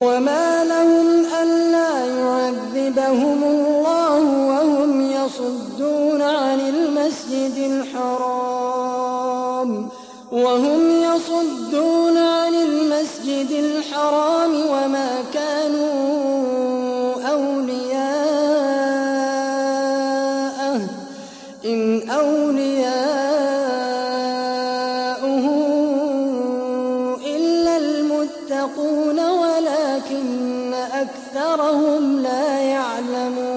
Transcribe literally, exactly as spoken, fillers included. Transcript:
وما لهم ألا يعذبهم الله وهم يصدون عن المسجد الحرام وهم يصدون عن المسجد الحرام وما كانوا أولياءه إن أولياؤه إلا المتقون ولكن أكثرهم لا يعلمون.